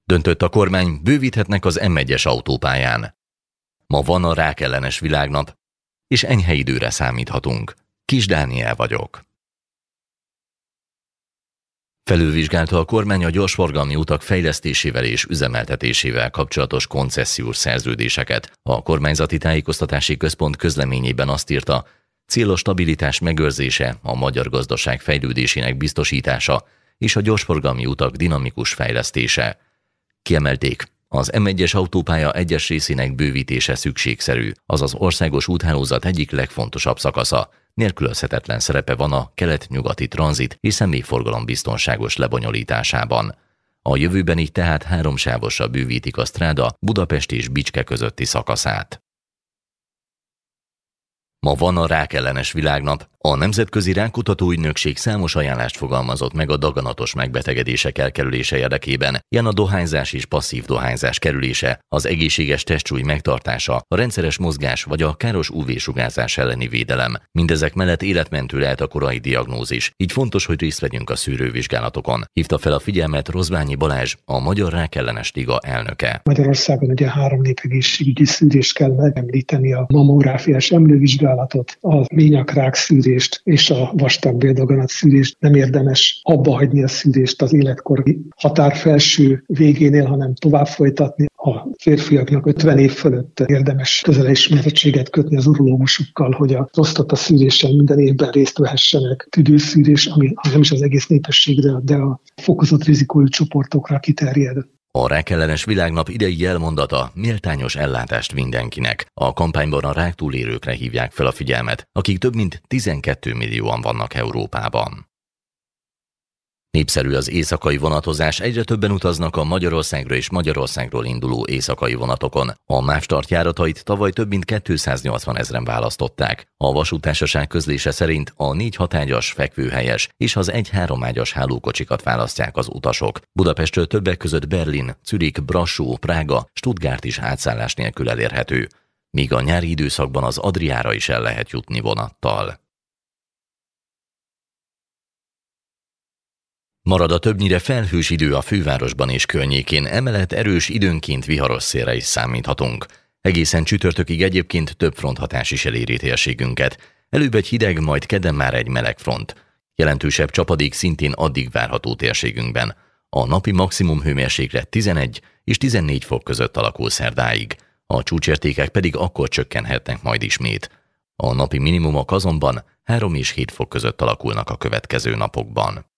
Döntött a kormány, bővíthetnek az M1-es autópályán. Ma van a rákellenes világnap, és enyhe időre számíthatunk. Kis Dániel vagyok. Felülvizsgálta a kormány a gyorsforgalmi utak fejlesztésével és üzemeltetésével kapcsolatos koncesziós szerződéseket. A kormányzati tájékoztatási központ közleményében azt írta, cél a stabilitás megőrzése, a magyar gazdaság fejlődésének biztosítása és a gyorsforgalmi utak dinamikus fejlesztése. Kiemelték, az M1-es autópálya egyes részének bővítése szükségszerű, az az országos úthálózat egyik legfontosabb szakasza. Nélkülözhetetlen szerepe van a kelet-nyugati tranzit és személyforgalom biztonságos lebonyolításában. A jövőben így tehát 3 sávosra bővítik a stráda Budapest és Bicske közötti szakaszát. Ma van a rákellenes világnap. A Nemzetközi Rákkutató Ügynökség számos ajánlást fogalmazott meg a daganatos megbetegedések elkerülése érdekében, ilyen a dohányzás és passzív dohányzás kerülése, az egészséges testsúly megtartása, a rendszeres mozgás vagy a káros UV-sugárzás elleni védelem. Mindezek mellett életmentő lehet a korai diagnózis, így fontos, hogy részt vegyünk a szűrővizsgálatokon. Hívta fel a figyelmet Rozványi Balázs, a Magyar Rákellenes Liga elnöke. Magyarországon ugye 3 népegészségügyi szűrést kell megemlíteni: a mammográfiás emlővizsgálatot, a ményakrák szűrést és a vastagbéldaganat szűrést. Nem érdemes abba hagyni a szűrést az életkori határ felső végénél, hanem tovább folytatni. A férfiaknak 50 év fölött érdemes közelismerettséget kötni az urológusukkal, hogy a prostata szűrésen minden évben részt vehessenek. Tüdőszűrés, ami nem is az egész népességre, de a fokozott rizikójú csoportokra kiterjed. A rákellenes világnap idei jelmondata méltányos ellátást mindenkinek. A kampányban a rák túlélőkre hívják fel a figyelmet, akik több mint 12 millióan vannak Európában. Népszerű az éjszakai vonatozás, egyre többen utaznak a Magyarországra és Magyarországról induló éjszakai vonatokon. A MÁV startjáratait tavaly több mint 280 000-en választották. A vasúttársaság közlése szerint a 4 hatágyas, fekvőhelyes és az 1-3 ágyas hálókocsikat választják az utasok. Budapestről többek között Berlin, Zürich, Brassó, Prága, Stuttgart is átszállás nélkül elérhető. Míg a nyári időszakban az Adriára is el lehet jutni vonattal. Marad a többnyire felhős idő a fővárosban és környékén, emellett erős, időnként viharos szélre is számíthatunk. Egészen csütörtökig egyébként több fronthatás is eléri térségünket. Előbb egy hideg, majd kedden már egy meleg front. Jelentősebb csapadék szintén addig várható térségünkben. A napi maximum hőmérséklet 11 és 14 fok között alakul szerdáig. A csúcsértékek pedig akkor csökkenhetnek majd ismét. A napi minimumok azonban 3 és 7 fok között alakulnak a következő napokban.